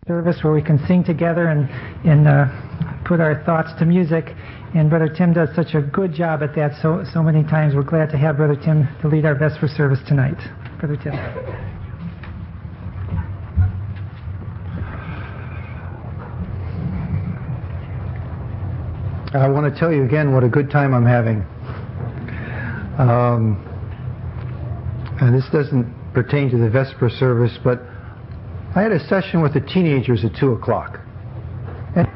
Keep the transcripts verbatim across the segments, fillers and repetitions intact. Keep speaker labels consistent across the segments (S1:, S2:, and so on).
S1: service where we can sing together and, and uh, put our thoughts to music. And Brother Tim does such a good job at that so, so many times. We're glad to have Brother Tim to lead our Vesper service tonight. Brother Tim.
S2: I want to tell you again what a good time I'm having. Um, and this doesn't pertain to the Vesper service, but I had a session with the teenagers at two o'clock. And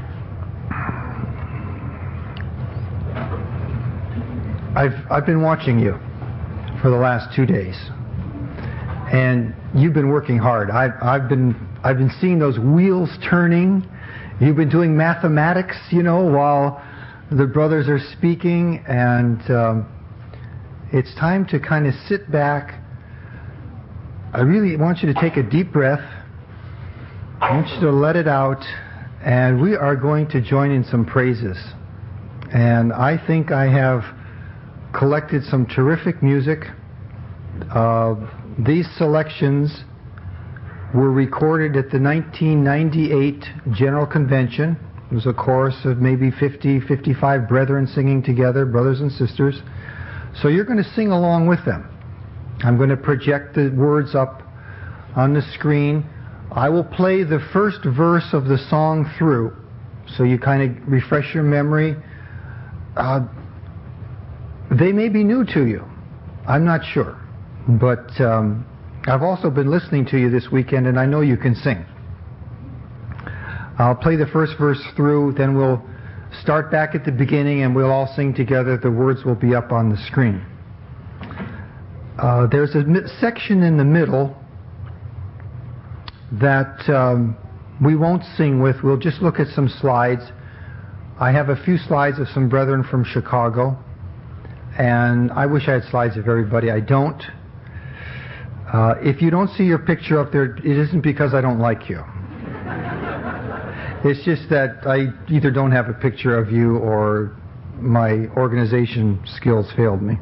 S2: I've, I've been watching you for the last two days. And you've been working hard. I've, I've, been, I've been seeing those wheels turning. You've been doing mathematics, you know, while the brothers are speaking. And um, it's time to kind of sit back. I really want you to take a deep breath. I want you to let it out, and we are going to join in some praises. And I think I have collected some terrific music. Uh, these selections were recorded at the nineteen ninety-eight General Convention. It was a chorus of maybe fifty, fifty-five brethren singing together, brothers and sisters. So you're going to sing along with them. I'm going to project the words up on the screen. I will play the first verse of the song through, so you kind of refresh your memory. Uh, they may be new to you. I'm not sure. But um, I've also been listening to you this weekend, and I know you can sing. I'll play the first verse through, then we'll start back at the beginning, and we'll all sing together. The words will be up on the screen. Uh, there's a mi- section in the middle that um, we won't sing with. We'll just look at some slides. I have a few slides of some brethren from Chicago, and I wish I had slides of everybody. I don't. Uh, if you don't see your picture up there, it isn't because I don't like you. It's just that I either don't have a picture of you or my organization skills failed me.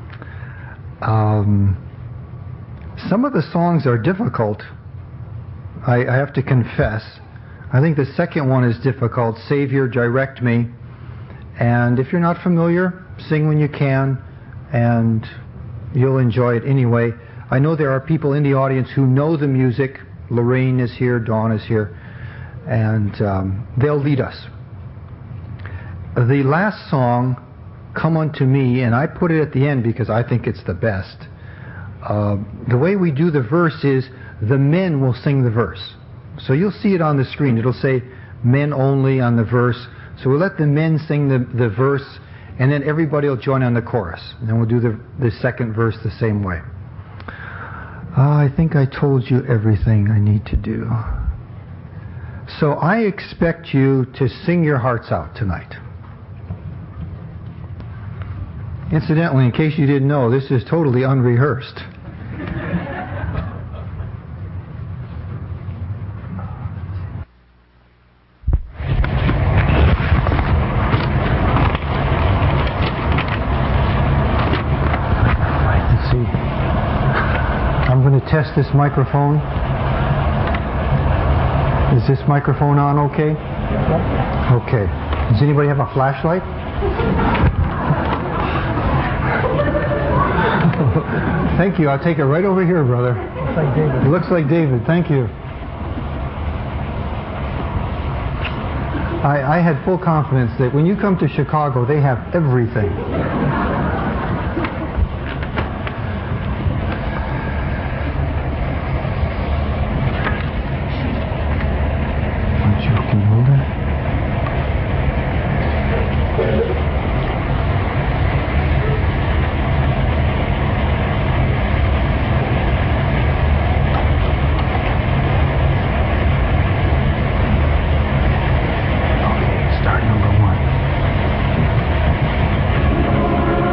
S2: Um, some of the songs are difficult. I, I have to confess. I think the second one is difficult. Savior, direct me. And if you're not familiar, sing when you can, and you'll enjoy it anyway. I know there are people in the audience who know the music. Lorraine is here, Dawn is here, and um, they'll lead us. The last song, Come Unto Me, and I put it at the end because I think it's the best. Uh, the way we do the verse is the men will sing the verse. So you'll see it on the screen. It'll say men only on the verse. So we'll let the men sing the, the verse, and then everybody will join on the chorus. And then we'll do the, the second verse the same way. Uh, I think I told you everything I need to do. So I expect you to sing your hearts out tonight. Incidentally, in case you didn't know, this is totally unrehearsed. Let's see. I'm going to test this microphone. Is this microphone on okay? Okay. Does anybody have a flashlight? Thank you. I'll take it right over here, brother. Looks like David. It looks like David. Thank you. I, I had full confidence that when you come to Chicago, they have everything. Can you hold that? Okay, start number one.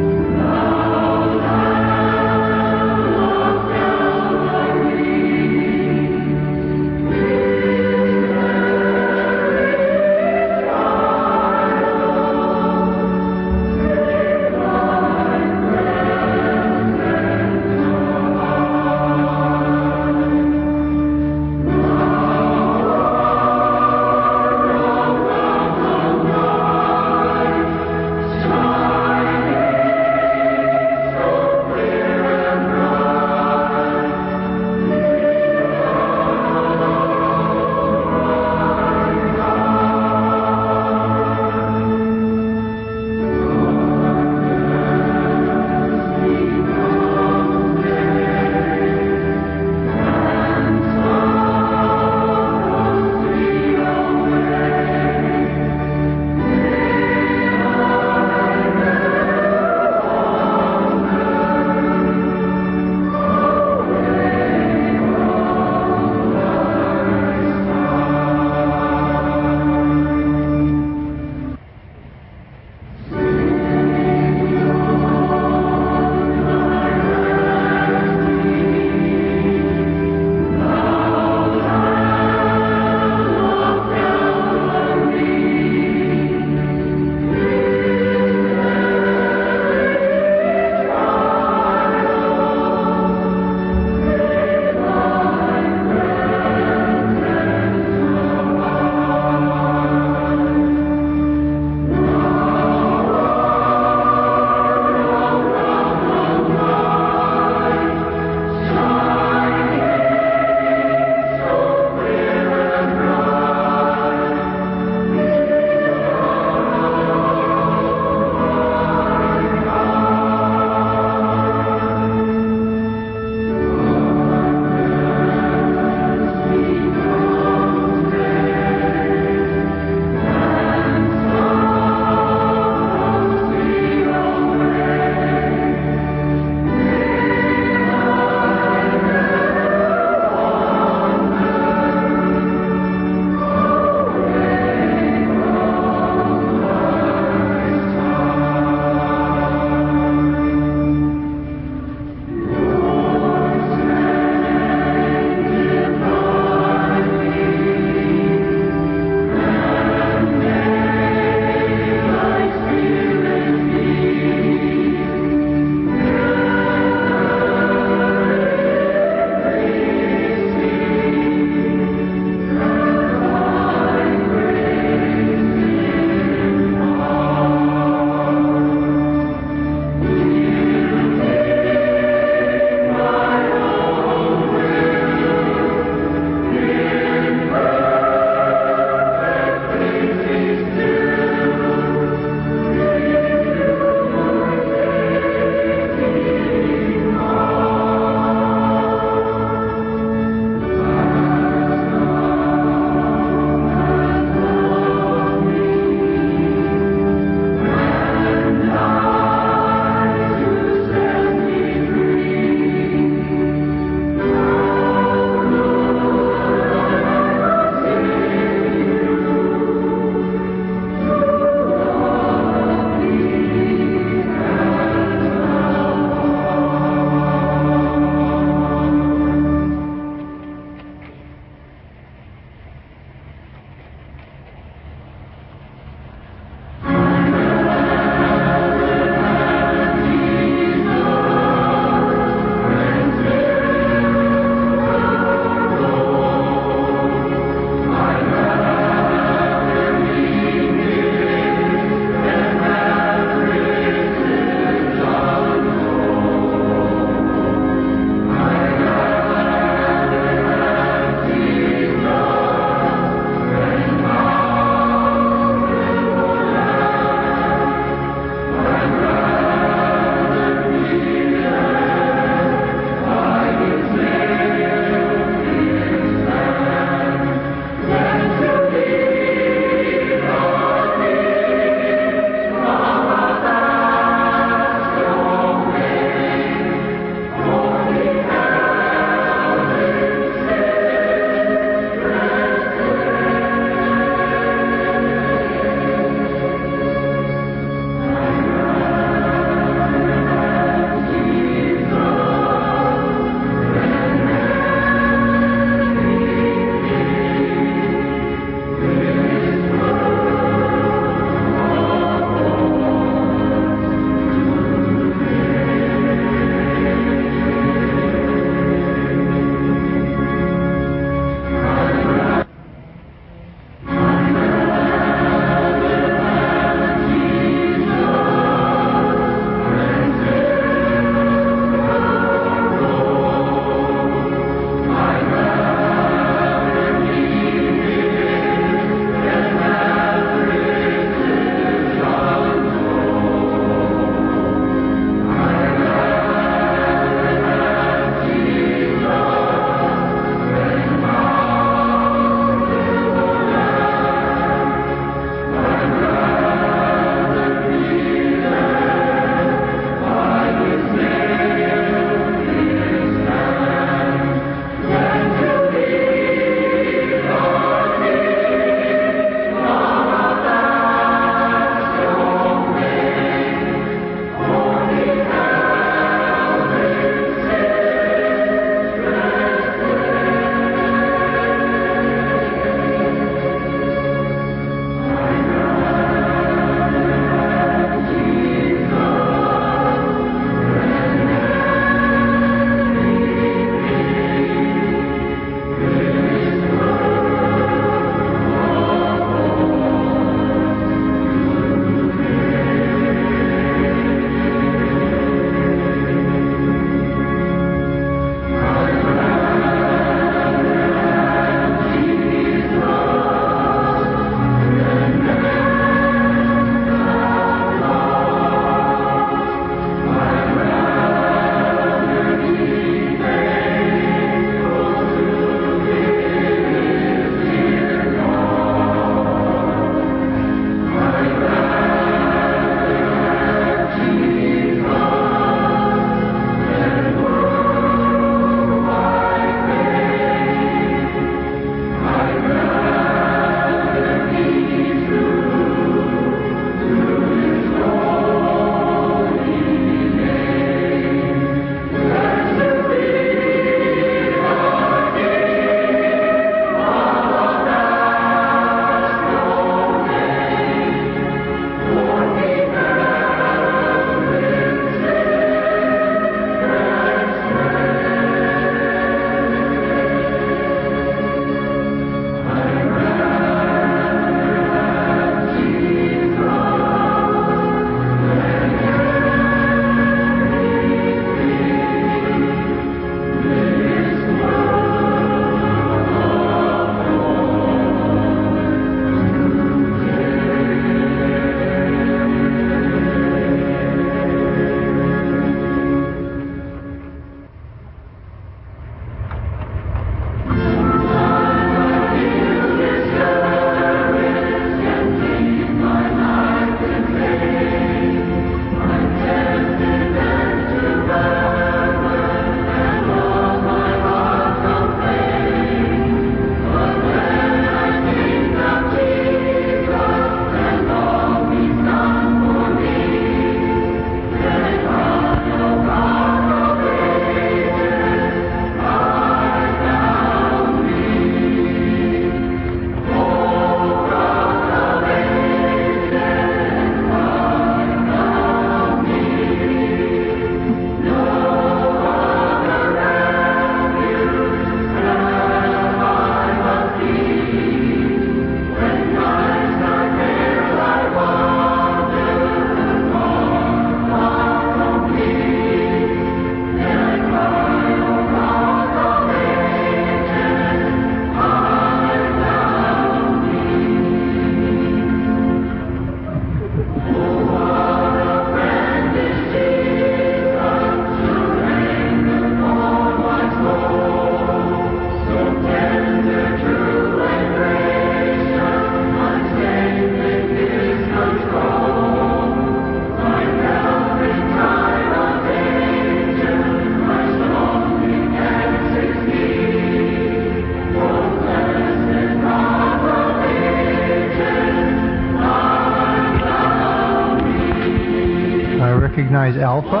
S2: recognize Alpha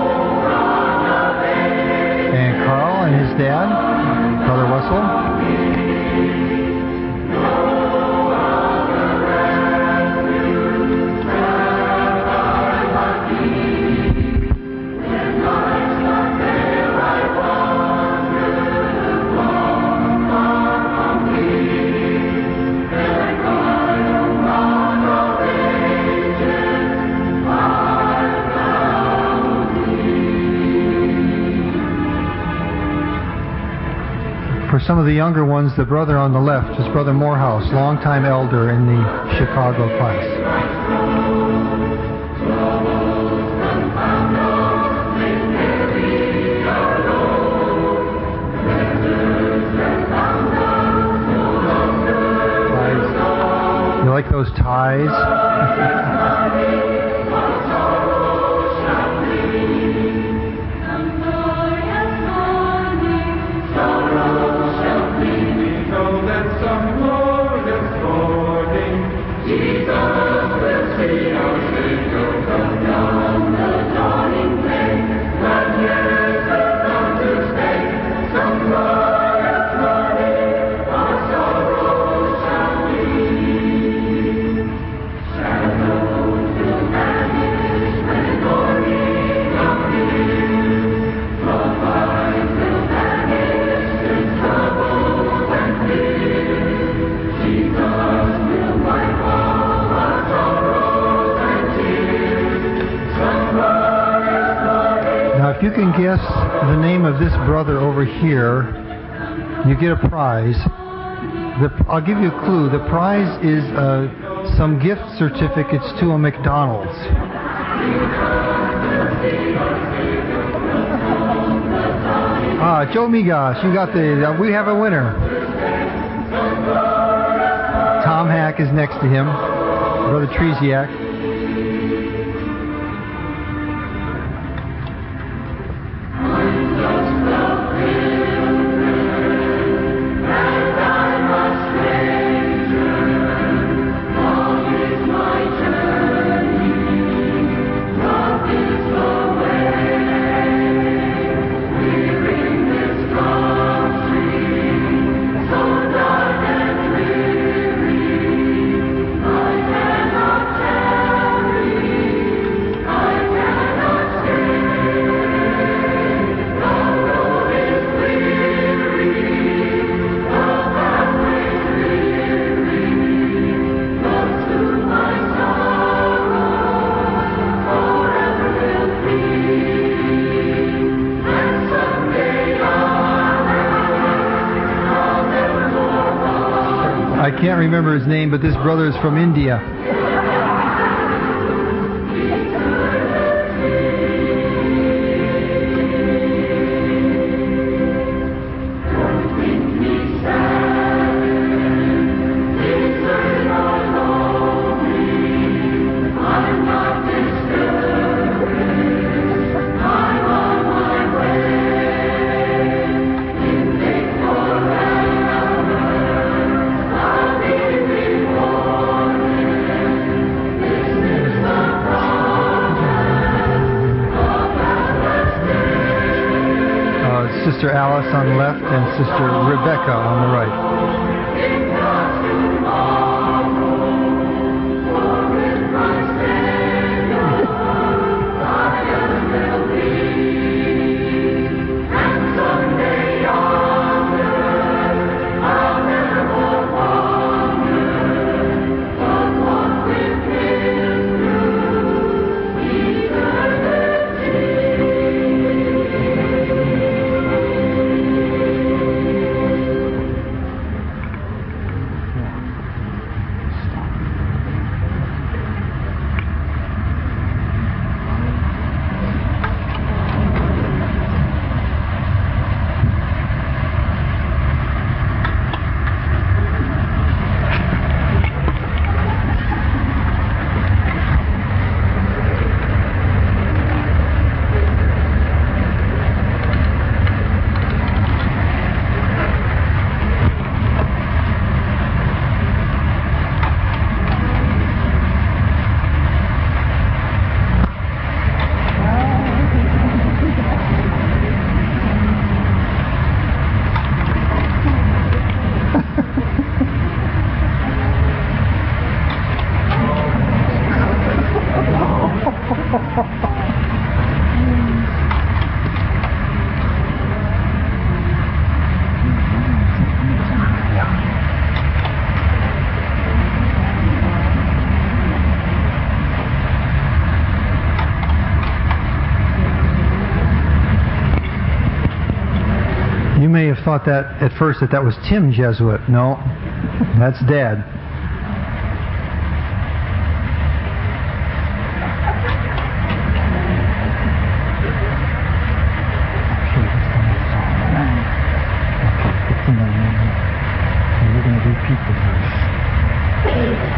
S2: and Carl and his dad, Brother Wessel. For some of the younger ones, the brother on the left is Brother Morehouse, longtime elder in the Chicago class. Ties. You like those ties? If you can guess the name of this brother over here, you get a prize. The, I'll give you a clue. The prize is uh, some gift certificates to a McDonald's. Ah, Joe Migas, you got the. Uh, we have a winner. Tom Hack is next to him. Brother Treziak. I can't remember his name, but this brother is from India. Sister Alice on the left and Sister Rebecca on the right. thought that at first that that was Tim Jesuit. No, that's Dad.
S1: And we're going to repeat the verse.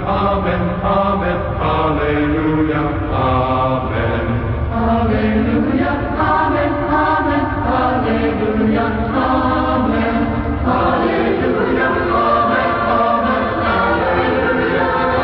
S3: Amen, Amen, Hallelujah, Amen. Hallelujah, Amen, Amen, Hallelujah, Amen. Hallelujah, Amen, Amen, Hallelujah,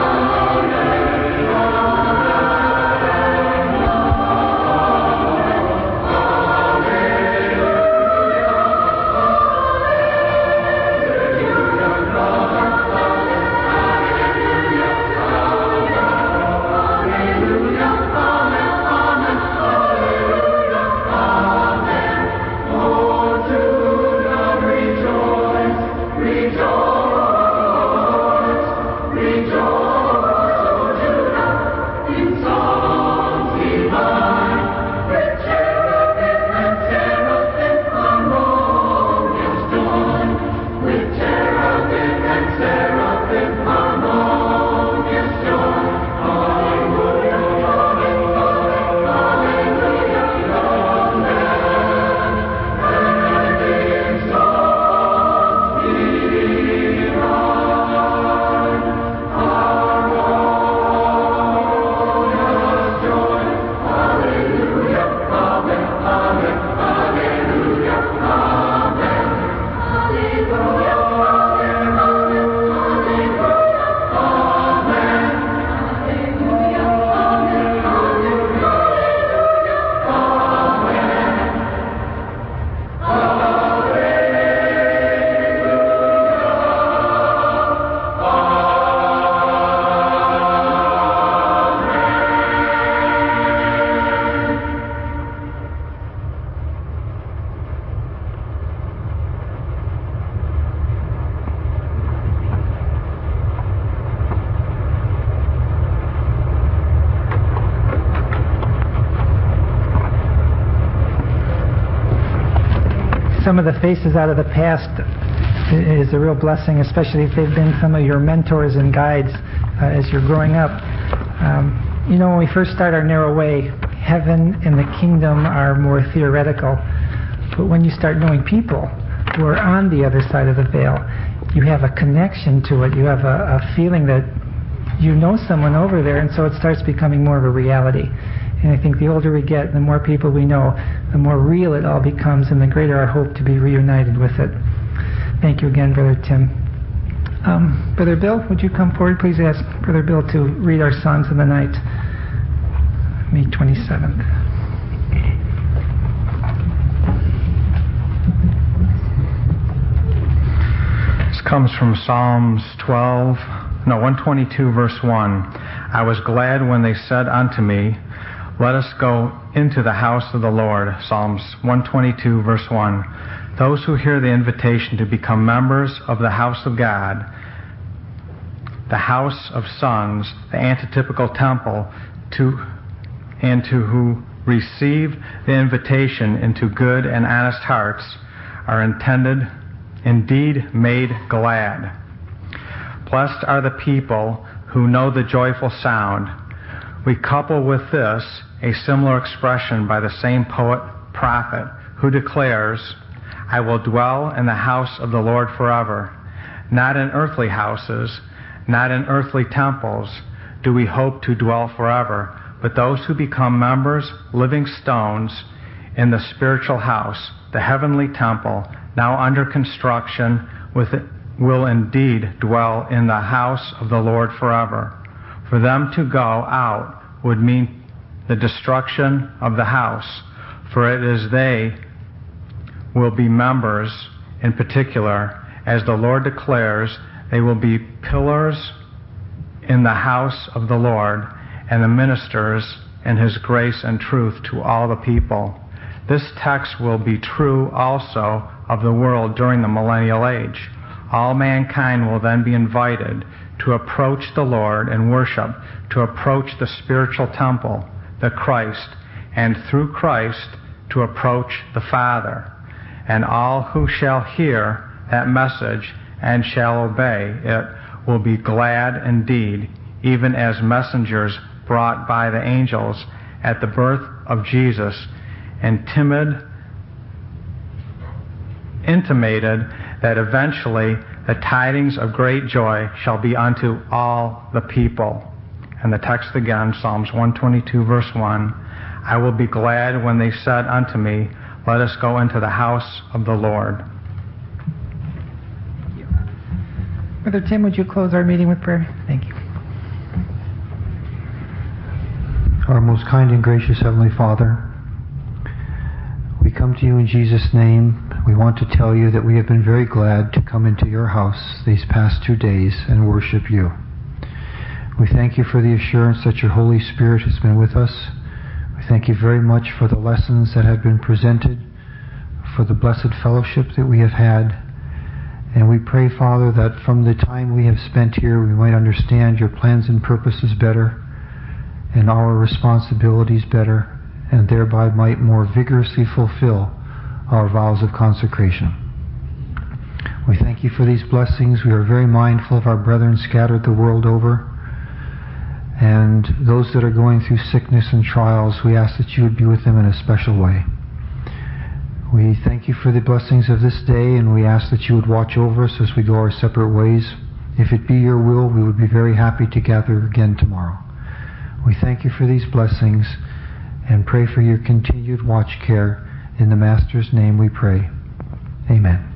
S1: some of the faces out of the past is a real blessing, especially if they've been some of your mentors and guides uh, as you're growing up. Um, you know, when we first start our narrow way, heaven and the kingdom are more theoretical. But when you start knowing people who are on the other side of the veil, you have a connection to it. You have a, a feeling that you know someone over there, and so it starts becoming more of a reality. And I think the older we get, the more people we know, the more real it all becomes, and the greater our hope to be reunited with it. Thank you again, Brother Tim. Um, Brother Bill, would you come forward? Please ask Brother Bill to read our Songs of the Night, May twenty-seventh.
S4: This comes from Psalms twelve, no, one twenty-two, verse one. I was glad when they said unto me, let us go into the house of the Lord. Psalms one twenty-two, verse one. Those who hear the invitation to become members of the house of God, the house of songs, the antitypical temple, to and to who receive the invitation into good and honest hearts, are intended, indeed made glad. Blessed are the people who know the joyful sound. We couple with this a similar expression by the same poet prophet who declares, I will dwell in the house of the Lord forever. Not in earthly houses, not in earthly temples do we hope to dwell forever, but those who become members, living stones, in the spiritual house, the heavenly temple, now under construction, with it, will indeed dwell in the house of the Lord forever. For them to go out would mean the destruction of the house, for it is they will be members in particular, as the Lord declares, they will be pillars in the house of the Lord, and the ministers in his grace and truth to all the people. This text will be true also of the world during the millennial age. All mankind will then be invited to approach the Lord and worship, to approach the spiritual temple, the Christ, and through Christ to approach the Father. And all who shall hear that message and shall obey it will be glad indeed, even as messengers brought by the angels at the birth of Jesus, and timid intimated that eventually The tidings of great joy shall be unto all the people. And the text again, Psalms one twenty-two, verse one, I will be glad when they said unto me, let us go into the house of the Lord.
S1: Brother Tim, would you close our meeting with prayer? Thank you.
S2: Our most kind and gracious Heavenly Father, we come to you in Jesus' name. We want to tell you that we have been very glad to come into your house these past two days and worship you. We thank you for the assurance that your Holy Spirit has been with us. We thank you very much for the lessons that have been presented, for the blessed fellowship that we have had. And we pray, Father, that from the time we have spent here, we might understand your plans and purposes better, and our responsibilities better, and thereby might more vigorously fulfill our vows of consecration. We thank you for these blessings. We are very mindful of our brethren scattered the world over, and those that are going through sickness and trials. We ask that you would be with them in a special way. We thank you for the blessings of this day, and we ask that you would watch over us as we go our separate ways. If it be your will, we would be very happy to gather again tomorrow. We thank you for these blessings and pray for your continued watch care. In the Master's name we pray. Amen.